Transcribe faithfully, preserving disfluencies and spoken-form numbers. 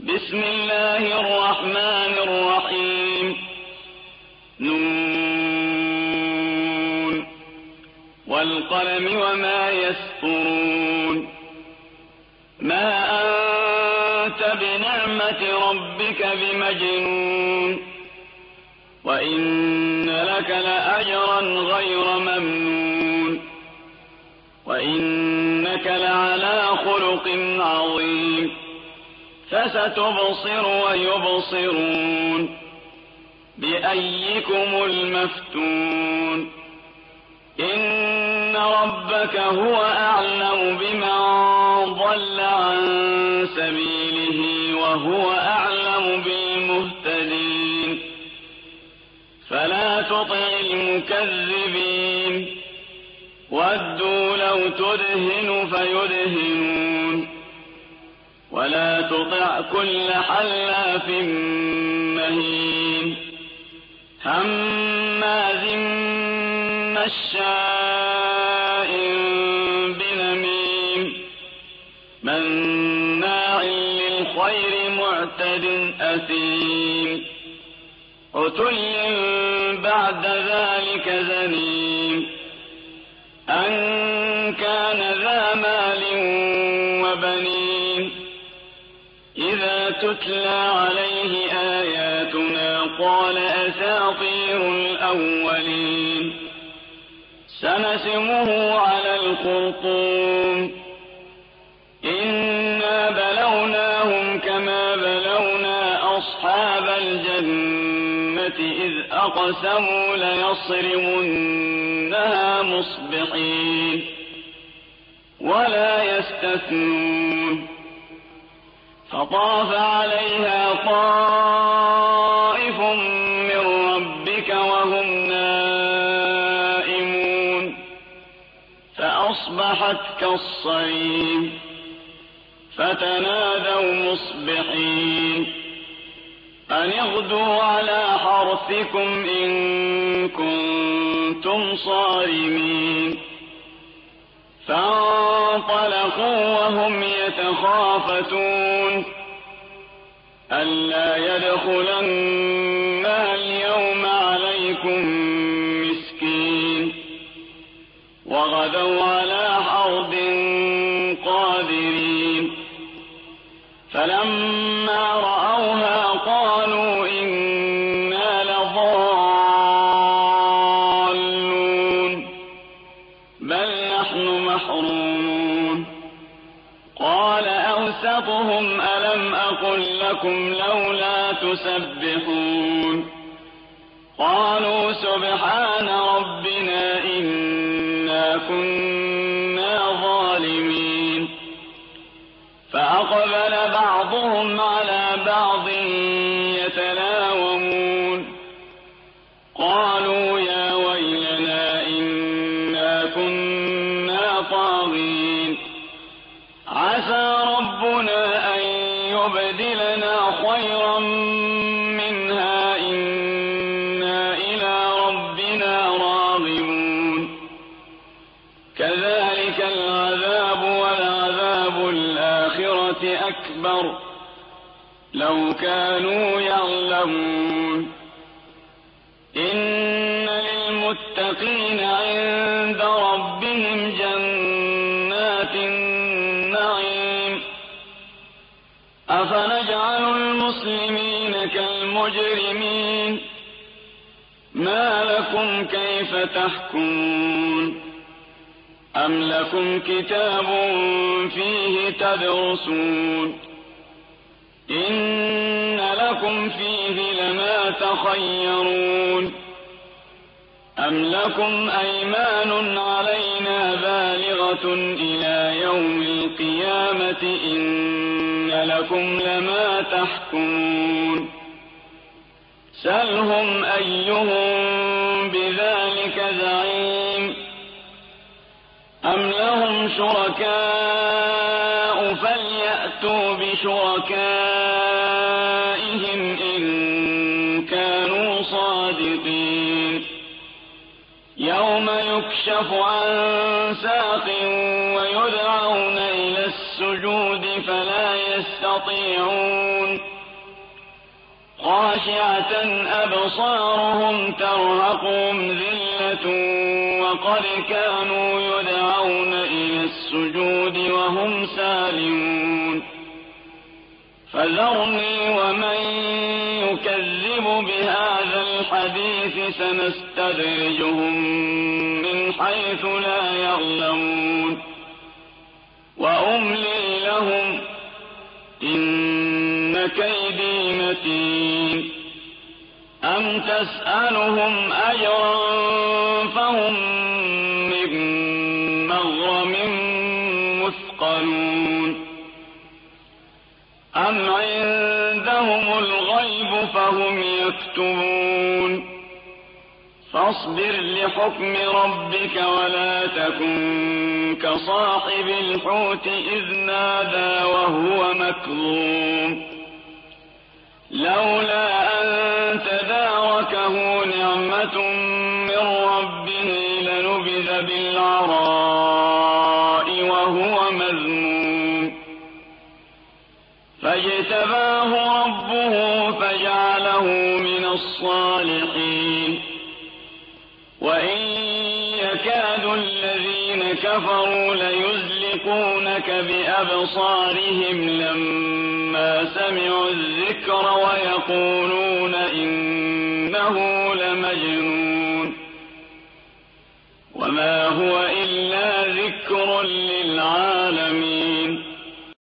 بسم الله الرحمن الرحيم. نون والقلم وما يسطرون. ما أنت بنعمة ربك بمجنون، وإن لك لأجرا غير ممنون، وإنك لعلى خلق عظيم. فستبصر ويبصرون بأيكم المفتون. إن ربك هو أعلم بمن ضل عن سبيله وهو أعلم بالمهتدين. فلا تطع المكذبين، ودوا لو تدهن فيدهنون. ولا تطع كل حلاف مهين، هماز مشاء بنميم، مناع للخير معتد أثيم، عتل بعد ذلك زنيم، أن كان ذا مال وبنين. إذا تتلى عليه آياتنا قال أساطير الأولين. سنسمه على الخرطوم. إنا بلوناهم كما بلونا أصحاب الجنة إذ أقسموا ليصرمنها مصبحين ولا يستثنون. فطاف عليها طائف من ربك وهم نائمون، فأصبحت كالصريم. فتنادوا مصبحين أن اغدوا على حرثكم إن كنتم صارمين. فانطلقوا وهم يتخافتون ألا يدخلنها اليوم عليكم مسكين. وغدوا على حرد قادرين. فلما رأوها قالوا إنا لضالون بل نحن محرومون. قال أوسطهم ألم أقل لكم لولا تسبحون. قالوا سبحان ربنا إنا كنا ظالمين. فأقبل بعضهم على بعض يتلاومون. قالوا يا ويلنا إنا كنا طاغين. عسى ربنا أن يبدلنا خيرا منها إنا إلى ربنا راغبون. كذلك العذاب ولعذاب الآخرة أكبر لو كانوا يعلمون. إن للمتقين عند ربهم جنات النعيم. أفنجعل المسلمين كالمجرمين. ما لكم كيف تحكمون. أم لكم كتاب فيه تدرسون. إن لكم فيه لما تخيرون. أم لكم أيمان علينا بالغة إلى يوم القيامة. إن لكم لما تحكمون. سلهم أيهم بذلك زعيم. أم لهم شركاء فليأتوا بشركائهم إن كانوا صادقين. يوم يكشف عن ساق ويدعون إلى السجود فلا يستطيعون يستطيعون خاشعة أبصارهم ترهقهم ذلة وقد كانوا يدعون إلى السجود وهم سالمون فذرني ومن يكذب بهذا الحديث سنستدرجهم من حيث لا يعلمون وأملي لهم إن كيدي متين أم تسألهم أجرا فهم من مغرم مثقلون أم عندهم الغيب فهم يكتبون فاصبر لحكم ربك ولا تكن كصاحب الحوت إذ نادى وهو مكظوم لولا أن تداركه نعمة من ربه لنبذ بالعراء وهو مذموم فاجتباه ربه فجعله من الصالحين وإن يكاد الذين كفروا ليزلقونك بأبصارهم لما سمعوا الذكر ويقولون إنه لمجنون